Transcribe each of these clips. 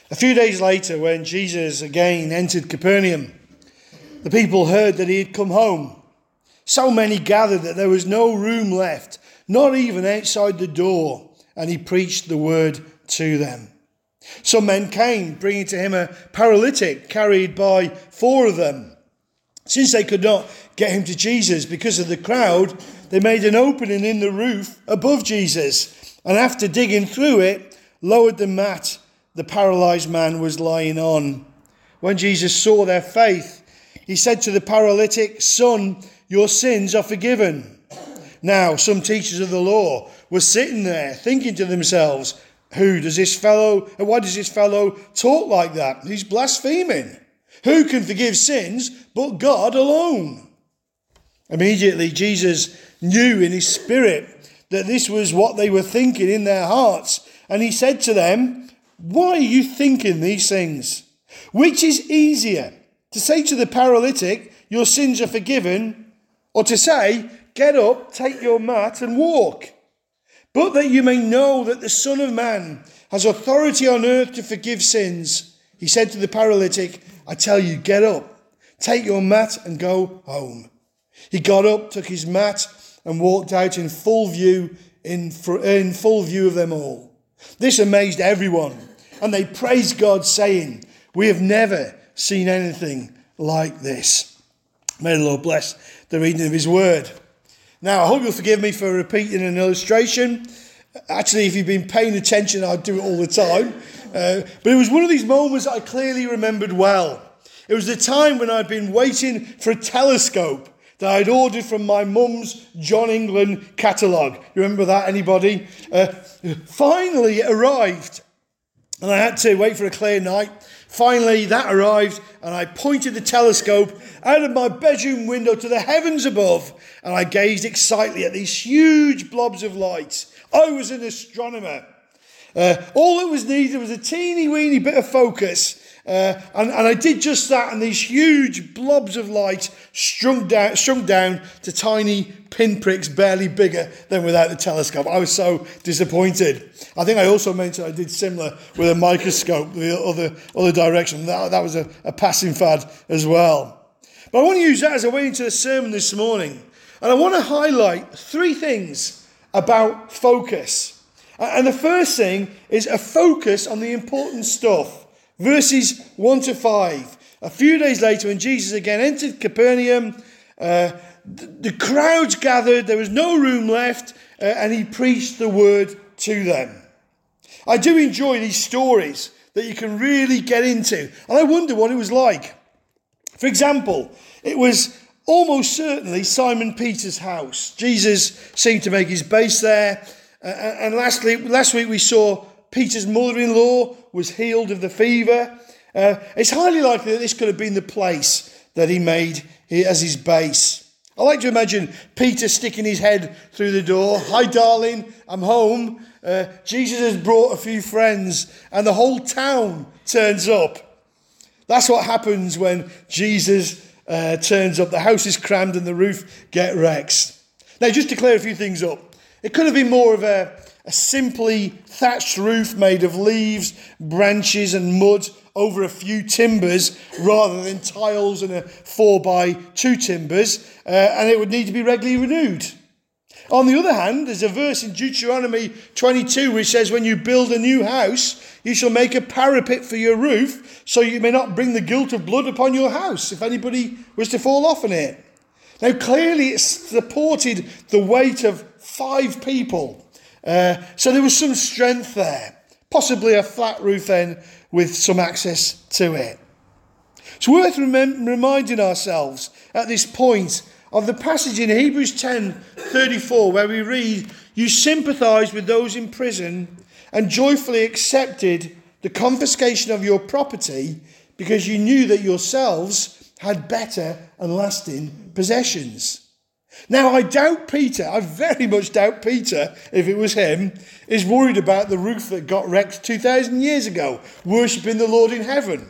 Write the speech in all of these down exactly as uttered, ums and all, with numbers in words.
A few days later, when Jesus again entered Capernaum, the people heard that he had come home. So many gathered that there was no room left, not even outside the door, and he preached the word to them. Some men came, bringing to him a paralytic carried by four of them. Since they could not get him to Jesus because of the crowd, they made an opening in the roof above Jesus, and after digging through it, lowered the mat the paralyzed man was lying on. When Jesus saw their faith, he said to the paralytic, "Son, your sins are forgiven." Now, some teachers of the law were sitting there thinking to themselves, Who does this fellow, and why does this fellow talk like that? He's blaspheming. Who can forgive sins but God alone? Immediately, Jesus knew in his spirit that this was what they were thinking in their hearts. And he said to them, "Why are you thinking these things? Which is easier, to say to the paralytic, 'Your sins are forgiven,' or to say, 'Get up, take your mat and walk'? But that you may know that the Son of Man has authority on earth to forgive sins," he said to the paralytic, "I tell you, get up, take your mat and go home." He got up, took his mat and walked out in full view, in, in full view of them all. This amazed everyone, and they praised God, saying, "We have never seen anything like this." May the Lord bless the reading of his word. Now, I hope you'll forgive me for repeating an illustration. Actually, if you've been paying attention, I do it all the time. Uh, but it was one of these moments that I clearly remembered well. It was the time when I'd been waiting for a telescope that I'd ordered from my mum's John England catalogue. You remember that, anybody? Uh, finally, it arrived. And I had to wait for a clear night. Finally, that arrived, and I pointed the telescope out of my bedroom window to the heavens above, and I gazed excitedly at these huge blobs of light. I was an astronomer. Uh, all that was needed was a teeny weeny bit of focus, uh, and, and I did just that, and these huge blobs of light shrunk down, shrunk down to tiny pinpricks barely bigger than without the telescope. I was so disappointed. I think I also mentioned I did similar with a microscope, the other other direction. That, that was a, a passing fad as well. But I want to use that as a way into the sermon this morning. And I want to highlight three things about focus. And the first thing is a focus on the important stuff. Verses one to five. A few days later, when Jesus again entered Capernaum, uh, the, the crowds gathered, there was no room left, uh, and he preached the word to them. I do enjoy these stories that you can really get into. And I wonder what it was like. For example, it was almost certainly Simon Peter's house. Jesus seemed to make his base there. Uh, and lastly, last week we saw Peter's mother-in-law was healed of the fever. Uh, it's highly likely that this could have been the place that he made as his base. I like to imagine Peter sticking his head through the door. "Hi, darling, I'm home. Uh, Jesus has brought a few friends," and the whole town turns up. That's what happens when Jesus uh, turns up. The house is crammed and the roof gets wrecked. Now, just to clear a few things up, it could have been more of a, a simply thatched roof made of leaves, branches and mud over a few timbers rather than tiles and a four by two timbers, uh, and it would need to be regularly renewed. On the other hand, there's a verse in Deuteronomy twenty-two which says, "When you build a new house, you shall make a parapet for your roof, so you may not bring the guilt of blood upon your house if anybody was to fall off in it." Now, clearly it supported the weight of five people, uh, so there was some strength there. Possibly a flat roof then with some access to it. It's worth rem- reminding ourselves at this point of the passage in Hebrews ten thirty-four where we read, "You sympathized with those in prison and joyfully accepted the confiscation of your property because you knew that yourselves had better and lasting possessions." Now, I doubt Peter, I very much doubt Peter, if it was him, is worried about the roof that got wrecked two thousand years ago, worshipping the Lord in heaven.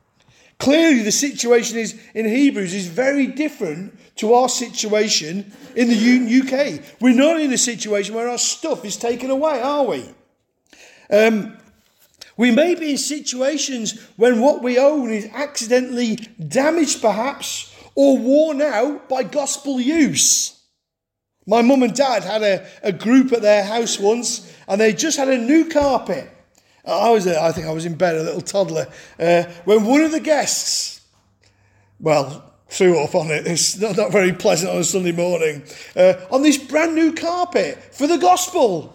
Clearly, the situation is in Hebrews is very different to our situation in the U K. We're not in a situation where our stuff is taken away, are we? Um, We may be in situations when what we own is accidentally damaged perhaps, or worn out by gospel use. My mum and dad had a, a group at their house once, and they just had a new carpet. I was, a, I think I was in bed, a little toddler, uh, when one of the guests, well, threw up on it. It's not, not very pleasant on a Sunday morning, uh, on this brand new carpet for the gospel.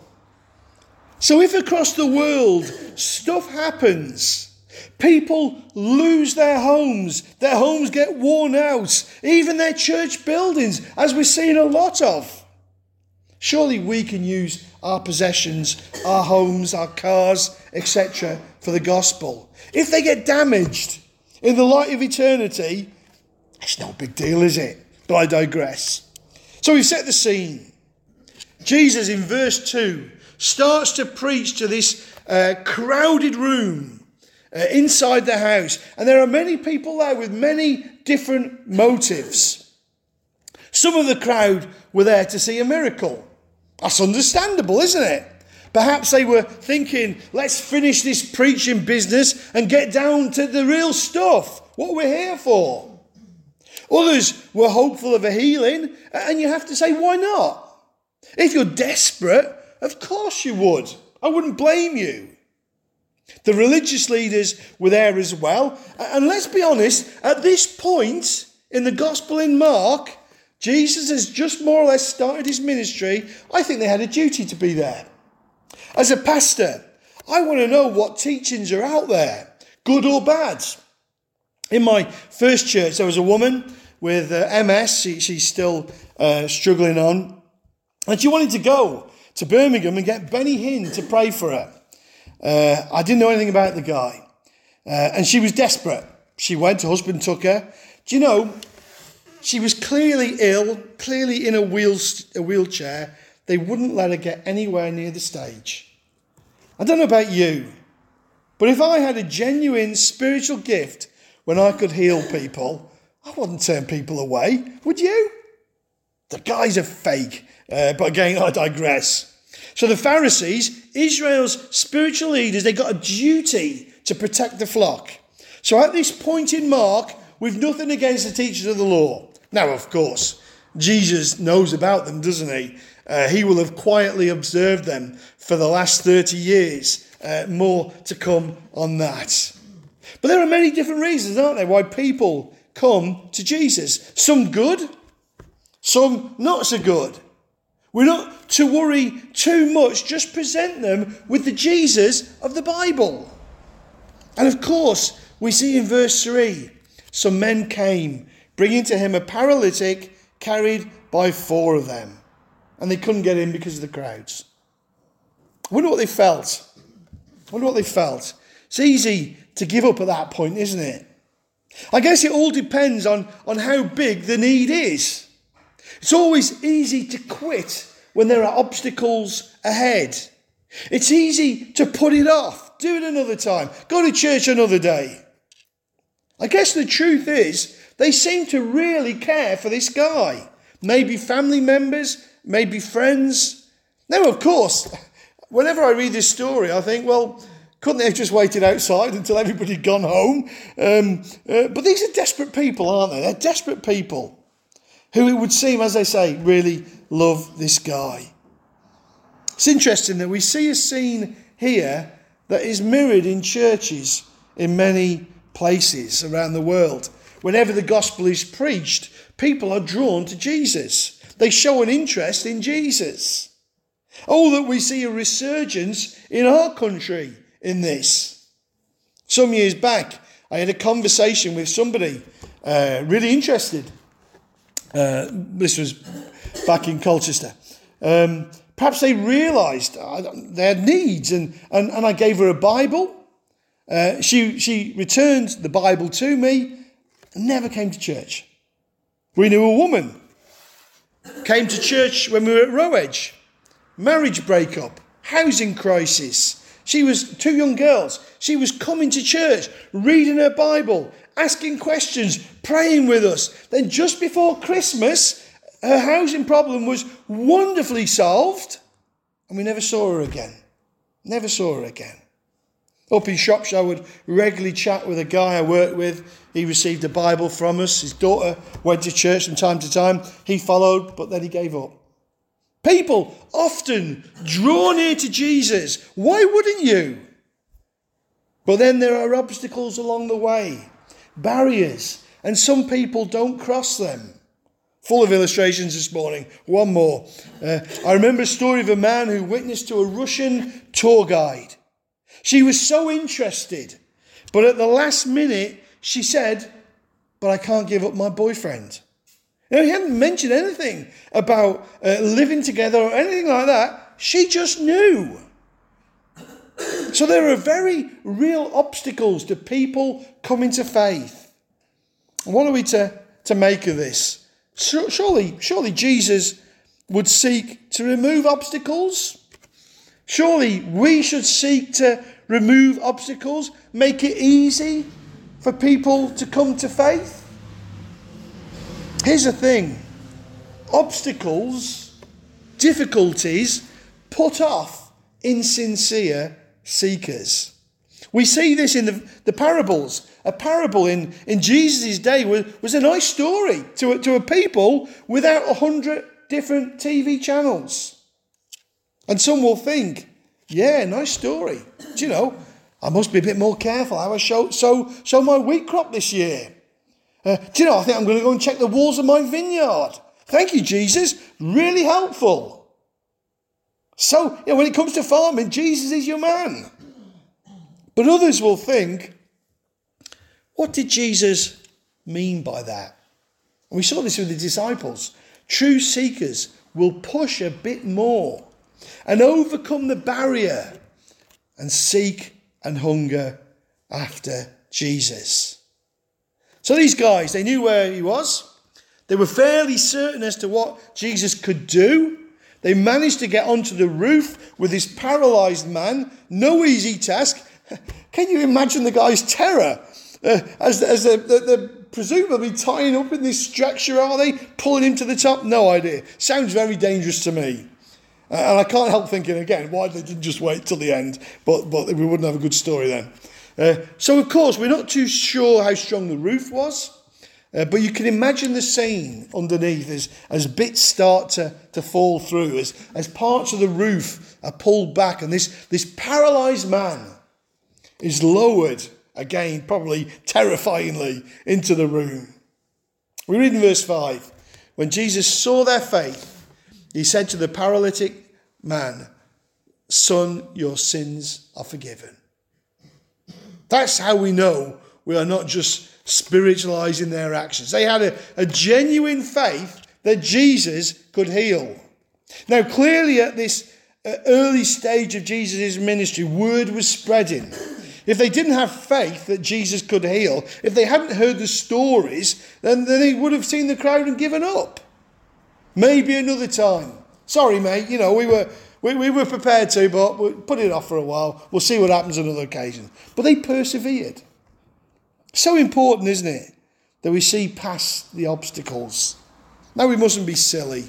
So if across the world stuff happens, people lose their homes, their homes get worn out, even their church buildings, as we're seeing a lot of, surely we can use our possessions, our homes, our cars, et cetera for the gospel. If they get damaged in the light of eternity, it's no big deal, is it? But I digress. So we've set the scene. Jesus in verse two starts to preach to this uh, crowded room uh, inside the house. And there are many people there with many different motives. Some of the crowd were there to see a miracle. That's understandable, isn't it? Perhaps they were thinking, let's finish this preaching business and get down to the real stuff, what we're here for. Others were hopeful of a healing, and you have to say, why not? If you're desperate, of course you would. I wouldn't blame you. The religious leaders were there as well. And let's be honest, at this point in the gospel in Mark, Jesus has just more or less started his ministry. I think they had a duty to be there. As a pastor, I want to know what teachings are out there, good or bad. In my first church, there was a woman with uh, M S. She, she's still uh, struggling on. And she wanted to go to Birmingham and get Benny Hinn to pray for her. Uh, I didn't know anything about the guy. Uh, and she was desperate. She went, her husband took her. Do you know, she was clearly ill, clearly in a, wheel, a wheelchair. They wouldn't let her get anywhere near the stage. I don't know about you, but if I had a genuine spiritual gift when I could heal people, I wouldn't turn people away, would you? The guy's a fake. Uh, but again, I digress. So the Pharisees, Israel's spiritual leaders, they got a duty to protect the flock. So at this point in Mark, we've nothing against the teachers of the law. Now, of course, Jesus knows about them, doesn't he? Uh, he will have quietly observed them for the last thirty years. Uh, more to come on that. But there are many different reasons, aren't there, why people come to Jesus. Some good, some not so good. We're not to worry too much, just present them with the Jesus of the Bible. And of course, we see in verse three, some men came, bringing to him a paralytic carried by four of them. And they couldn't get in because of the crowds. I wonder what they felt. I wonder what they felt. It's easy to give up at that point, isn't it? I guess it all depends on, on how big the need is. It's always easy to quit when there are obstacles ahead. It's easy to put it off, do it another time, go to church another day. I guess the truth is, they seem to really care for this guy. Maybe family members, maybe friends. Now, of course, whenever I read this story, I think, well, couldn't they have just waited outside until everybody had gone home? Um, uh, but these are desperate people, aren't they? They're desperate people who, it would seem, as they say, really love this guy. It's interesting that we see a scene here that is mirrored in churches in many places around the world. Whenever the gospel is preached, people are drawn to Jesus. They show an interest in Jesus. Oh, that we see a resurgence in our country in this. Some years back, I had a conversation with somebody uh, really interested. Uh, this was back in Colchester. Um, perhaps they realised uh, they had needs, and, and, and I gave her a Bible. Uh, she, she returned the Bible to me and never came to church. We knew a woman. Came to church when we were at Rowedge. Marriage breakup. Housing crisis. She was two young girls. She was coming to church, reading her Bible, asking questions, praying with us. Then just before Christmas, her housing problem was wonderfully solved. And we never saw her again. Never saw her again. Up in Shropshire, I would regularly chat with a guy I worked with. He received a Bible from us. His daughter went to church from time to time. He followed, but then he gave up. People often draw near to Jesus. Why wouldn't you? But then there are obstacles along the way, barriers, and some people don't cross them. Full of illustrations this morning. One more. Uh, I remember a story of a man who witnessed to a Russian tour guide. She was so interested, but at the last minute, she said, but I can't give up my boyfriend. You know, he hadn't mentioned anything about uh, living together or anything like that. She just knew. So there are very real obstacles to people coming to faith. And what are we to, to make of this? Surely, surely Jesus would seek to remove obstacles. Surely we should seek to remove obstacles, make it easy for people to come to faith. Here's the thing. Obstacles, difficulties, put off insincere seekers. We see this in the, the parables. A parable in, in Jesus' day was, was a nice story to a, to a people without a hundred different T V channels. And some will think, yeah, nice story. Do you know, I must be a bit more careful how I show, sow, sow my wheat crop this year. Uh, do you know, I think I'm going to go and check the walls of my vineyard. Thank you, Jesus. Really helpful. So, you know, when it comes to farming, Jesus is your man. But others will think, what did Jesus mean by that? And we saw this with the disciples. True seekers will push a bit more and overcome the barrier and seek and hunger after Jesus. So these guys, they knew where he was. They were fairly certain as to what Jesus could do. They managed to get onto the roof with this paralyzed man. No easy task. Can you imagine the guy's terror? Uh, as as they're, they're presumably tying up in this structure, are they? Pulling him to the top? No idea. Sounds very dangerous to me. Uh, and I can't help thinking again, why they didn't just wait till the end? But, but we wouldn't have a good story then. Uh, so, of course, we're not too sure how strong the roof was. Uh, but you can imagine the scene underneath as, as bits start to, to fall through, as, as parts of the roof are pulled back, and this, this paralysed man is lowered, again, probably terrifyingly, into the room. We read in verse five, when Jesus saw their faith, he said to the paralytic man, "Son, your sins are forgiven." That's how we know we are not just spiritualizing their actions. They had a, a genuine faith that Jesus could heal. Now, clearly at this uh, early stage of Jesus' ministry, word was spreading. If they didn't have faith that Jesus could heal, if they hadn't heard the stories, then, then they would have seen the crowd and given up. Maybe another time. Sorry, mate, you know, we were we, we were prepared to, but we'll put it off for a while. We'll see what happens on another occasion. But they persevered. So important, isn't it, that we see past the obstacles. Now, we mustn't be silly.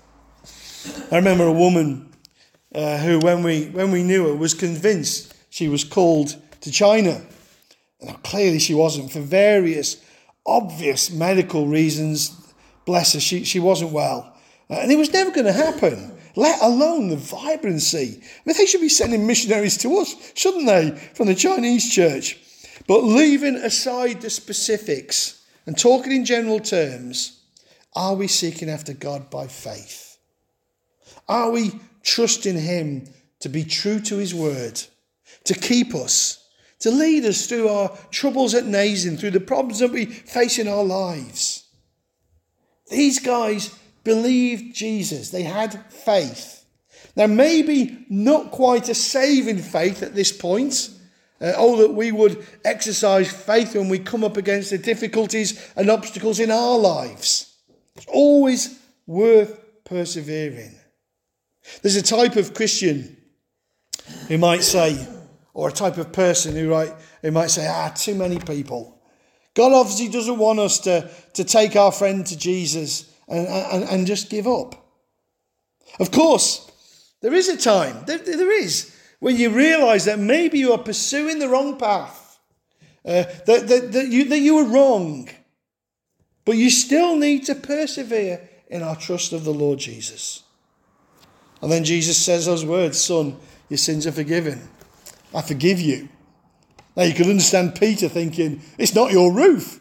I remember a woman uh, who, when we when we knew her, was convinced she was called to China. And clearly she wasn't, for various obvious medical reasons. Bless her, she, she wasn't well. Uh, and it was never going to happen, let alone the vibrancy. I mean, they should be sending missionaries to us, shouldn't they, from the Chinese church? But leaving aside the specifics and talking in general terms, are we seeking after God by faith? Are we trusting him to be true to his word, to keep us, to lead us through our troubles at Nazin, through the problems that we face in our lives? These guys believed Jesus. They had faith. Now, maybe not quite a saving faith at this point. Uh, oh, that we would exercise faith when we come up against the difficulties and obstacles in our lives. It's always worth persevering. There's a type of Christian who might say, or a type of person who, right, who might say, ah, too many people. God obviously doesn't want us to, to take our friend to Jesus and, and, and just give up. Of course, there is a time, there, there is, when you realise that maybe you are pursuing the wrong path, uh, that, that, that, you, that you were wrong, but you still need to persevere in our trust of the Lord Jesus. And then Jesus says those words, "Son, your sins are forgiven. I forgive you." Now you can understand Peter thinking, it's not your roof.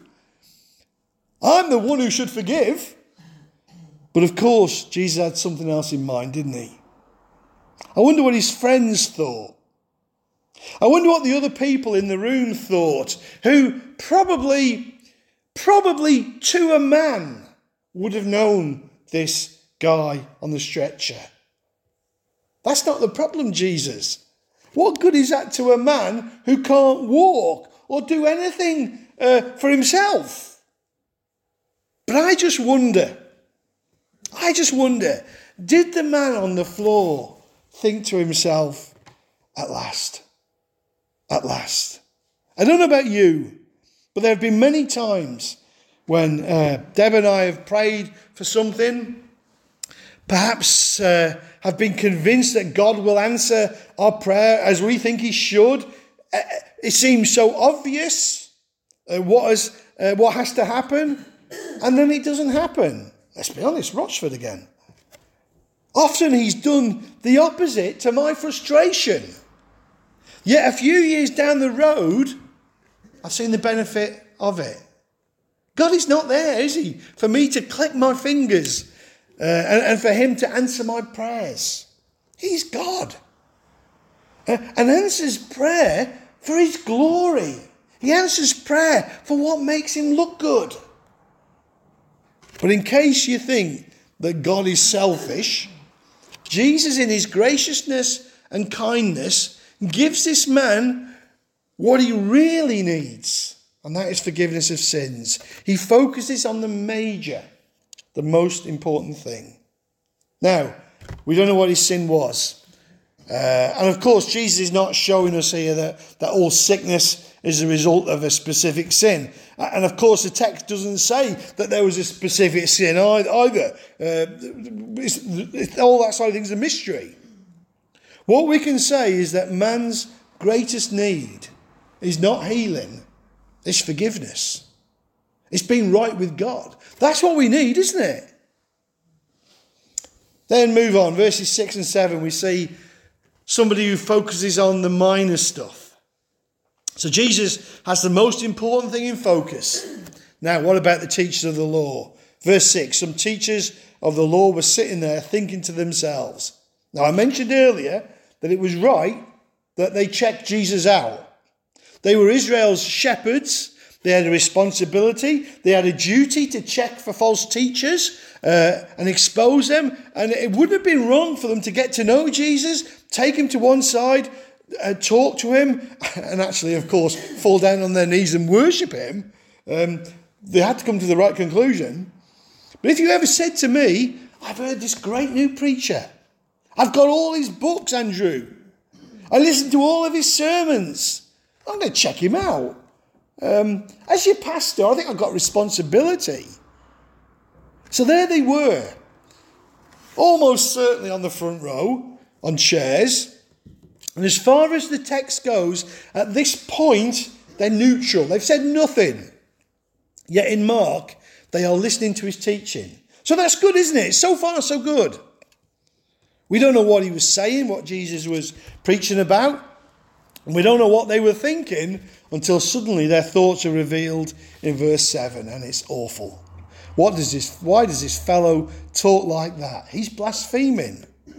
I'm the one who should forgive. But of course, Jesus had something else in mind, didn't he? I wonder what his friends thought. I wonder what the other people in the room thought, who probably, probably to a man would have known this guy on the stretcher. That's not the problem, Jesus. What good is that to a man who can't walk or do anything uh, for himself? But I just wonder, I just wonder, did the man on the floor think to himself, at last, at last? I don't know about you, but there have been many times when uh, Deb and I have prayed for something, perhaps uh, have been convinced that God will answer our prayer as we think he should. Uh, it seems so obvious uh, what, has, uh, what has to happen, and then it doesn't happen. Let's be honest, Rochford again. Often he's done the opposite to my frustration. Yet a few years down the road, I've seen the benefit of it. God is not there, is he, for me to click my fingers uh, and, and for him to answer my prayers. He's God. Uh, and answers prayer for his glory. He answers prayer for what makes him look good. But in case you think that God is selfish, Jesus in his graciousness and kindness gives this man what he really needs, and that is forgiveness of sins. He focuses on the major, the most important thing. Now, we don't know what his sin was. Uh, and of course, Jesus is not showing us here that, that all sickness is a result of a specific sin. And of course, the text doesn't say that there was a specific sin either. Uh, it's, it's, all that side of things is a mystery. What we can say is that man's greatest need is not healing, it's forgiveness. It's being right with God. That's what we need, isn't it? Then move on, verses six and seven, we see somebody who focuses on the minor stuff. So Jesus has the most important thing in focus. Now, what about the teachers of the law? Verse six, some teachers of the law were sitting there thinking to themselves. Now, I mentioned earlier that it was right that they checked Jesus out. They were Israel's shepherds. They had a responsibility. They had a duty to check for false teachers uh, and expose them. And it wouldn't have been wrong for them to get to know Jesus, take him to one side, uh, talk to him, and actually, of course, fall down on their knees and worship him. Um, they had to come to the right conclusion. But if you ever said to me, I've heard this great new preacher. I've got all his books, Andrew. I listened to all of his sermons. I'm going to check him out. Um, as your pastor, I think I've got responsibility. So there they were, almost certainly on the front row, on chairs. And as far as the text goes, at this point, they're neutral. They've said nothing. Yet in Mark, they are listening to his teaching. So that's good, isn't it? So far, so good. We don't know what he was saying, what Jesus was preaching about. And we don't know what they were thinking until suddenly their thoughts are revealed in verse seven, and it's awful. What does this? Why does this fellow talk like that? He's blaspheming.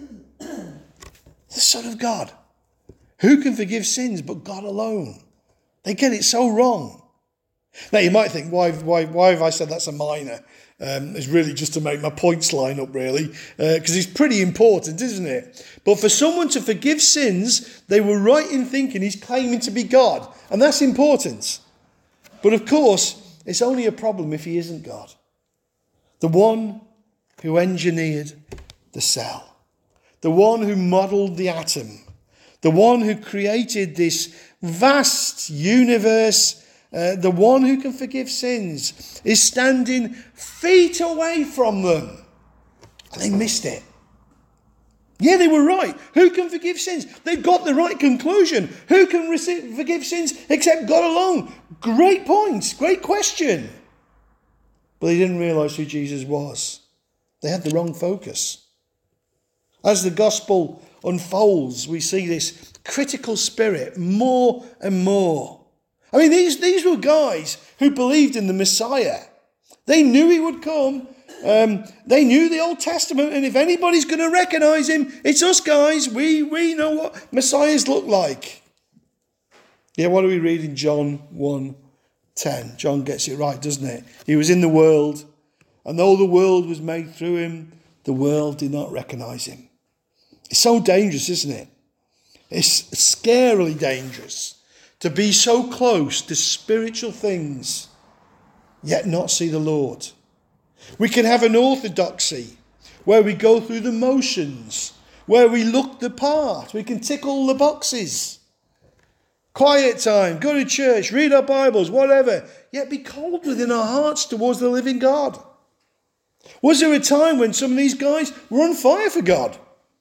The Son of God. Who can forgive sins but God alone? They get it so wrong. Now you might think, why, why, why have I said that's a minor? Um, it's really just to make my points line up, really, because uh, it's pretty important, isn't it? But for someone to forgive sins, they were right in thinking he's claiming to be God, and that's important. But of course, it's only a problem if he isn't God. The one who engineered the cell, the one who modelled the atom, the one who created this vast universe. Uh, the one who can forgive sins is standing feet away from them. And they missed it. Yeah, they were right. Who can forgive sins? They've got the right conclusion. Who can receive, forgive sins except God alone? Great points. Great question. But they didn't realise who Jesus was. They had the wrong focus. As the gospel unfolds, we see this critical spirit more and more. I mean, these, these were guys who believed in the Messiah. They knew he would come. Um, they knew the Old Testament, and if anybody's going to recognise him, it's us guys. We, we know what Messiahs look like. Yeah, what do we read in John one ten? John gets it right, doesn't it? He was in the world, and though the world was made through him, the world did not recognise him. It's so dangerous, isn't it? It's scarily dangerous to be so close to spiritual things, yet not see the Lord. We can have an orthodoxy where we go through the motions, where we look the part. We can tick all the boxes. Quiet time, go to church, read our Bibles, whatever. Yet be cold within our hearts towards the living God. Was there a time when some of these guys were on fire for God?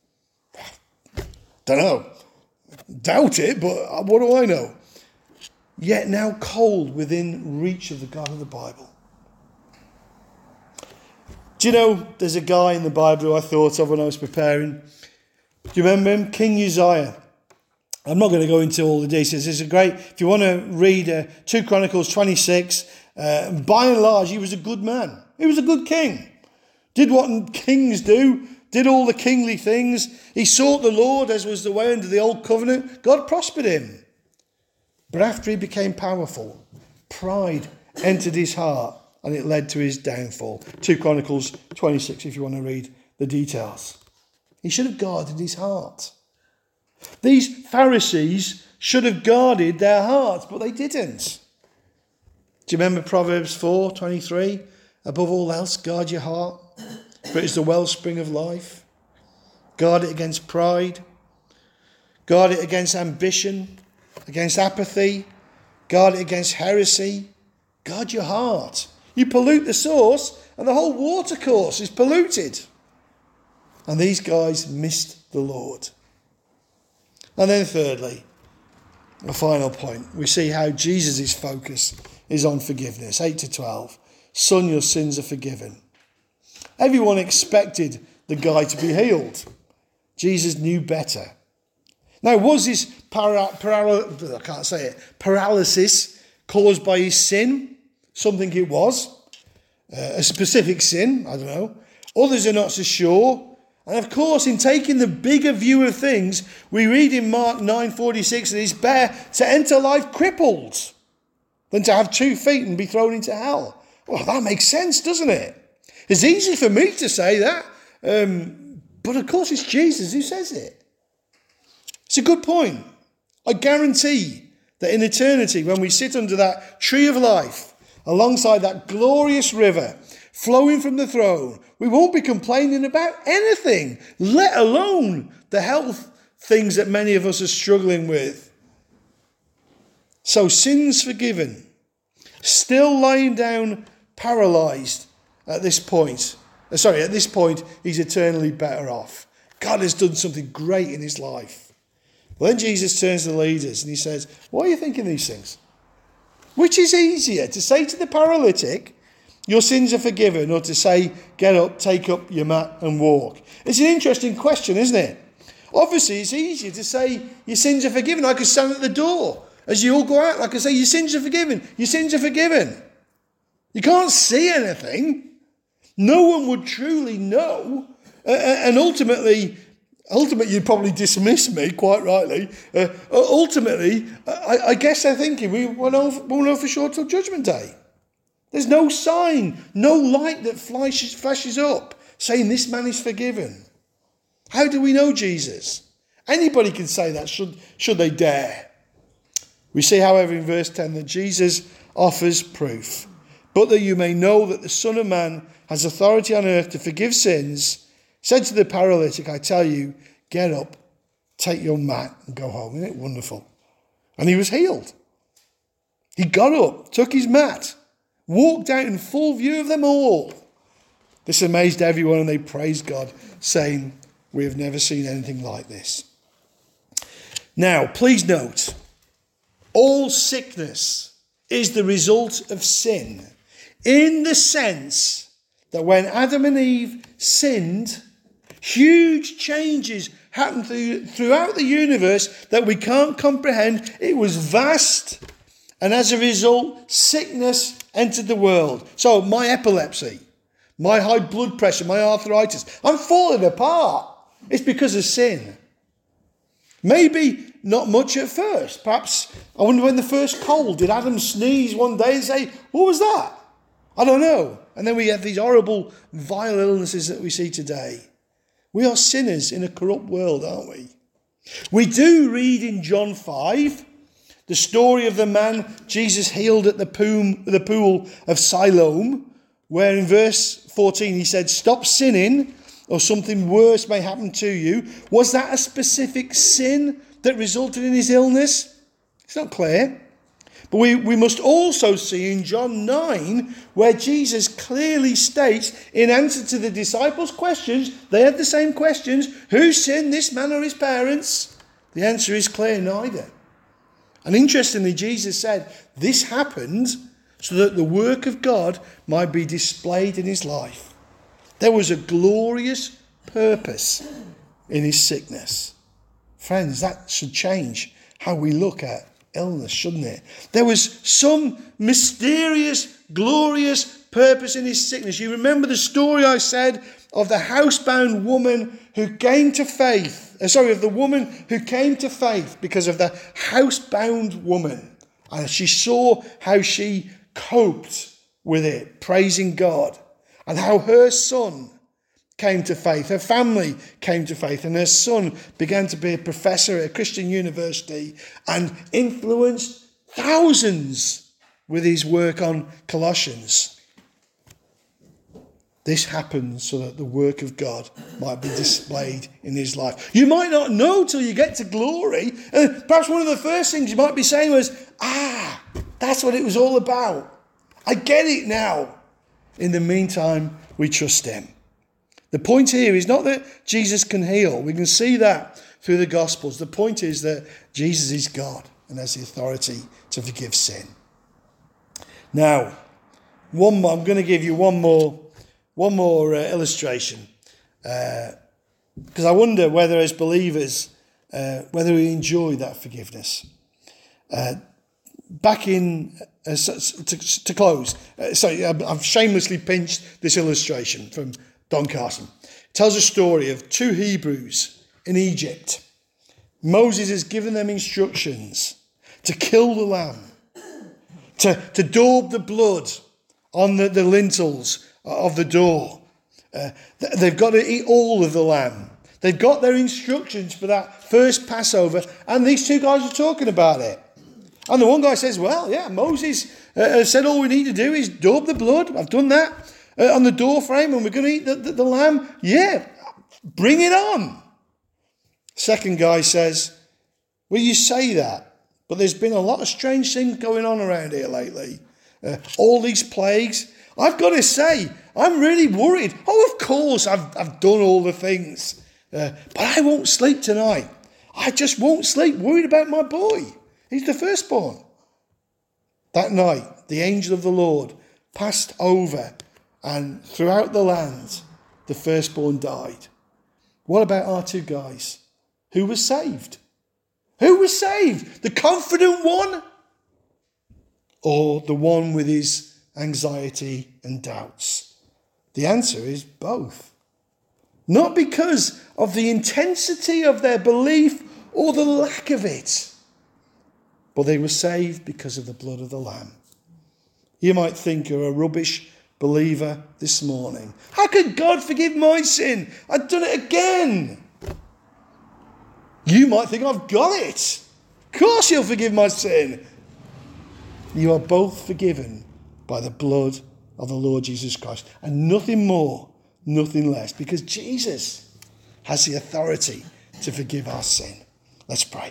Don't know. Doubt it, but what do I know? Yet now cold within reach of the God of the Bible. Do you know, there's a guy in the Bible who I thought of when I was preparing. Do you remember him? King Uzziah. I'm not going to go into all the details. It's a great, if you want to read uh, Second Chronicles twenty-six, uh, by and large, he was a good man. He was a good king. Did what kings do. Did all the kingly things. He sought the Lord, as was the way under the old covenant. God prospered him. But after he became powerful, pride entered his heart, and it led to his downfall. Second Chronicles twenty-six, if you want to read the details. He should have guarded his heart. These Pharisees should have guarded their hearts, but they didn't. Do you remember Proverbs four twenty-three? Above all else, guard your heart, for it is the wellspring of life. Guard it against pride. Guard it against ambition, against apathy. Guard it against heresy. Guard your heart. You pollute the source, and the whole watercourse is polluted. And these guys missed the Lord. And then thirdly, a final point, we see how Jesus' focus is on forgiveness. eight to twelve. Son, your sins are forgiven. Everyone expected the guy to be healed. Jesus knew better. Now, was this para, para, I can't say it, paralysis caused by his sin? Some think it was. Uh, a specific sin, I don't know. Others are not so sure. And of course, in taking the bigger view of things, we read in Mark nine forty-six that it's better to enter life crippled than to have two feet and be thrown into hell. Well, that makes sense, doesn't it? It's easy for me to say that. Um, but of course, it's Jesus who says it. It's a good point. I guarantee that in eternity, when we sit under that tree of life, alongside that glorious river flowing from the throne, we won't be complaining about anything, let alone the health things that many of us are struggling with. So sins forgiven, still lying down paralysed at this point. Uh, sorry, at this point, he's eternally better off. God has done something great in his life. Well, then Jesus turns to the leaders and he says, why are you thinking these things? Which is easier, to say to the paralytic, your sins are forgiven, or to say, get up, take up your mat and walk? It's an interesting question, isn't it? Obviously, it's easier to say, your sins are forgiven. I could stand at the door as you all go out. I could say, your sins are forgiven. Your sins are forgiven. You can't see anything. No one would truly know. Uh, and ultimately, ultimately, you'd probably dismiss me, quite rightly. Uh, ultimately, I, I guess they're thinking we won't know, won't know for sure till Judgment Day. There's no sign, no light that flashes, flashes up saying this man is forgiven. How do we know Jesus? Anybody can say that, should, should they dare. We see, however, in verse ten that Jesus offers proof. But that you may know that the Son of Man has authority on earth to forgive sins, said to the paralytic, I tell you, get up, take your mat and go home. Isn't it wonderful? And he was healed. He got up, took his mat, walked out in full view of them all. This amazed everyone and they praised God, saying, We have never seen anything like this. Now, please note, all sickness is the result of sin, in the sense that when Adam and Eve sinned, huge changes happened through, throughout the universe that we can't comprehend. It was vast, and as a result, sickness entered the world. So my epilepsy, my high blood pressure, my arthritis, I'm falling apart. It's because of sin. Maybe not much at first. Perhaps, I wonder when the first cold, did Adam sneeze one day and say, what was that? I don't know. And then we have these horrible, vile illnesses that we see today. We are sinners in a corrupt world, aren't we? We do read in John five, the story of the man Jesus healed at the pool, the pool of Siloam, where in verse fourteen he said, stop sinning, or something worse may happen to you. Was that a specific sin that resulted in his illness? It's not clear. But we, we must also see in John nine, where Jesus clearly states, in answer to the disciples' questions, they had the same questions, who sinned, this man or his parents? The answer is clear, neither. And interestingly, Jesus said, this happened so that the work of God might be displayed in his life. There was a glorious purpose in his sickness. Friends, that should change how we look at illness, shouldn't it? There was some mysterious, glorious purpose in his sickness. You remember the story I said of the housebound woman who came to faith. Uh, sorry, of the woman who came to faith because of the housebound woman. And she saw how she coped with it, praising God. And how her son came to faith, her family came to faith, and her son began to be a professor at a Christian university and influenced thousands with his work on Colossians. This happened so that the work of God might be displayed in his life. You might not know till you get to glory. And perhaps one of the first things you might be saying was, ah, that's what it was all about. I get it now. In the meantime, we trust him. The point here is not that Jesus can heal. We can see that through the Gospels. The point is that Jesus is God and has the authority to forgive sin. Now, one more, I'm going to give you one more, one more uh, illustration. Because uh, I wonder whether as believers, uh, whether we enjoy that forgiveness. Uh, back in... Uh, to, to close, uh, sorry, I've shamelessly pinched this illustration from Don Carson. It tells a story of two Hebrews in Egypt. Moses has given them instructions to kill the lamb, to, to daub the blood on the, the lintels of the door. Uh, they've got to eat all of the lamb. They've got their instructions for that first Passover, and these two guys are talking about it. And the one guy says, well, yeah, Moses uh, said all we need to do is daub the blood. I've done that uh, on the door frame, and we're going to eat the, the, the lamb. Yeah, bring it on. Second guy says, well, you say that, but there's been a lot of strange things going on around here lately. Uh, all these plagues. I've got to say, I'm really worried. Oh, of course, I've, I've done all the things. Uh, but I won't sleep tonight. I just won't sleep, worried about my boy. He's the firstborn. That night, the angel of the Lord passed over, and throughout the land, the firstborn died. What about our two guys? Who was saved? Who was saved? The confident one? Or the one with his anxiety and doubts? The answer is both. Not because of the intensity of their belief or the lack of it, but they were saved because of the blood of the Lamb. You might think you're a rubbish believer this morning. How could God forgive my sin? I've done it again. You might think I've got it. Of course he'll forgive my sin. You are both forgiven by the blood of the Lord Jesus Christ. And nothing more, nothing less. Because Jesus has the authority to forgive our sin. Let's pray.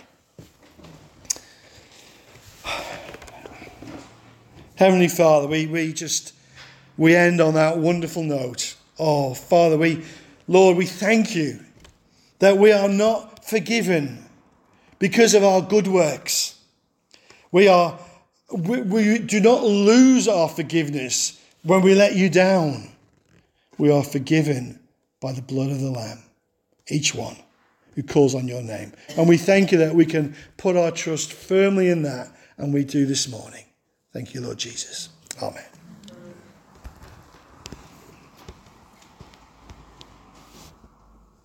Heavenly Father, we, we just, we end on that wonderful note. Oh, Father, we, Lord, we thank you that we are not forgiven because of our good works. We are we, we do not lose our forgiveness when we let you down. We are forgiven by the blood of the Lamb, each one who calls on your name. And we thank you that we can put our trust firmly in that, and we do this morning. Thank you, Lord Jesus. Amen.